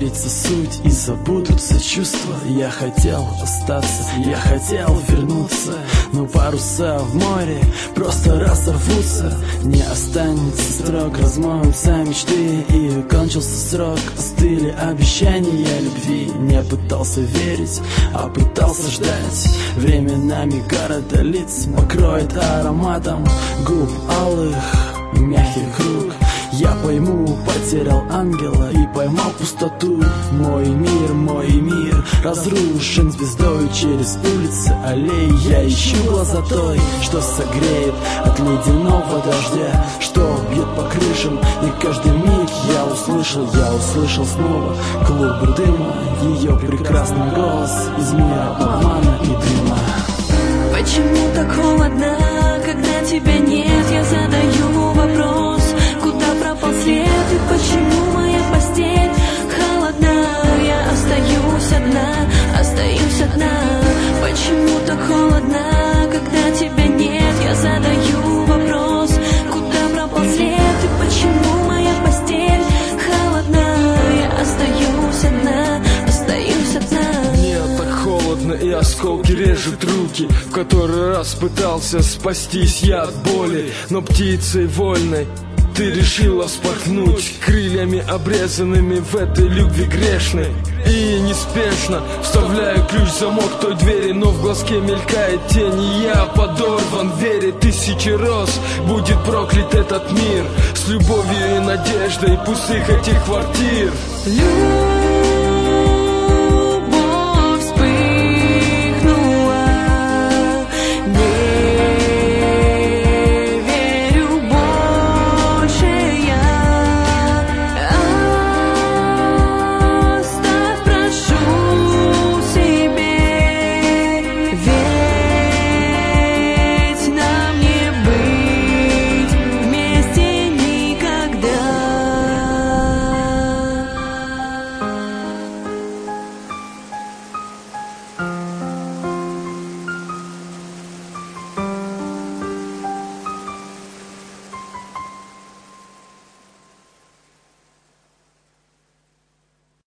растворится суть и забудутся чувства. Я хотел остаться, я хотел вернуться, но паруса в море просто разорвутся. Не останется строк, размоются мечты, и кончился срок. Остыли обещания любви. Не пытался верить, а пытался ждать. Временами города лиц покроет ароматом губ алых, мягких рук. Я пойму, потерял ангела и поймал пустоту. Мой мир разрушен звездой. Через улицы, аллеи я ищу глаза той, что согреет от ледяного дождя, что бьет по крышам. И каждый миг я услышал снова клубы дыма, ее прекрасный голос из мира обмана и дыма. Почему так холодно, когда тебя нет? Я задаю вопрос, куда пропал свет? И почему моя постель холодна? Я остаюсь одна. Почему так холодно, когда тебя нет? Я задаю вопрос, куда пропал свет? И почему моя постель холодна? Я остаюсь одна. Мне так холодно, и осколки режут руки. В который раз пытался спастись я от боли, но птицей вольной ты решила спорхнуть крыльями, обрезанными в этой любви грешной. И неспешно вставляю ключ в замок той двери, но в глазке мелькает тень, и я подорван в вере тысячи роз. Будет проклят этот мир с любовью и надеждой пустых этих квартир.